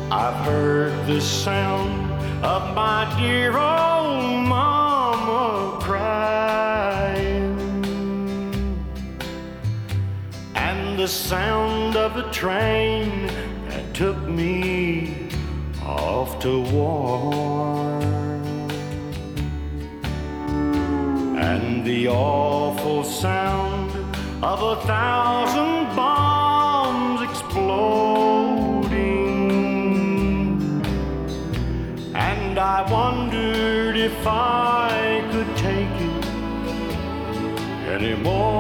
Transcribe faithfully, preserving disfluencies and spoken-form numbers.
I've heard the sound of my dear old mama crying, and the sound of the train that took me off to war, and the awful sound of a thousand bombs exploding. And I wondered if I could take it anymore.